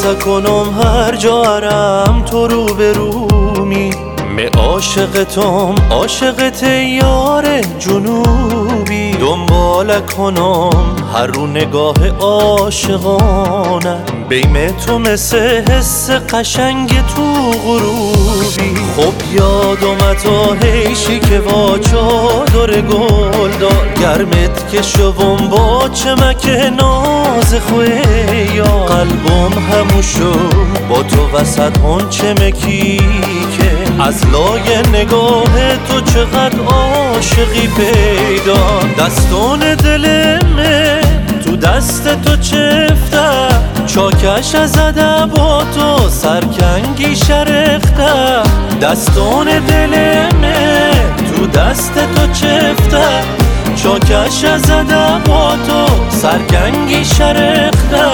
کنم هر جا هرم تو رو به رومی می عاشقتم عاشقت یار جنوبی دنبال کنم هر رو نگاه عاشقانه بیم تو مثل حس قشنگ تو غروبی خب یادم تا هیشی که با چادر گل دار گرمت که شوم با چمک ناز خوی یا قلبم هموشو با تو وسط اون چمکی که از لای نگاه تو چقدر عاشقی پیدا دستان دلمه تو دست تو چفته چاکش زده با تو سرکنگی شرخته دستان دلمه تو دست تو چفته چاکش زده با تو سرکنگی شرخته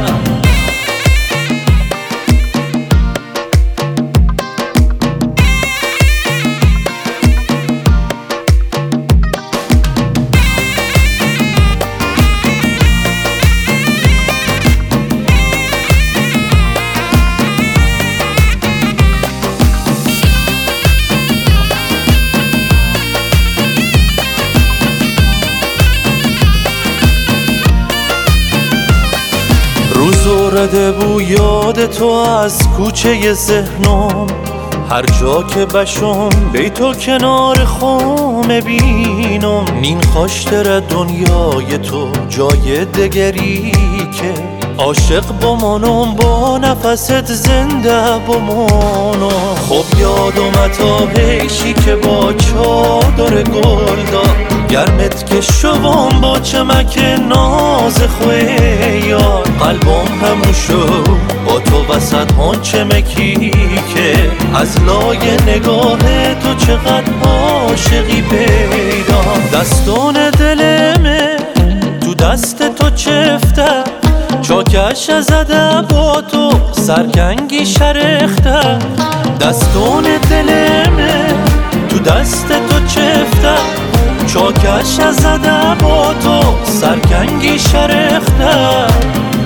روز رده بو یاد تو از کوچه ذهنم هر جا که بشم بی تو کنار خم بینم نین خوشتر دنیای تو جای دگری که عاشق بمانم با نفست زنده بمانم خب یادم تا هیشی که با چادر گل دار گرمت که شوم با چمک ناز خوی یار قلبم هموشو با تو وسط آن چمکی که از لای نگاه تو چقدر عاشقی پیدا دستان دلمه تو دست تو چفته چاکش زده با تو سرکنگی شرخته دستان دلمه تو دست تو چفته چاکش زده با تو سرکنگی شرخته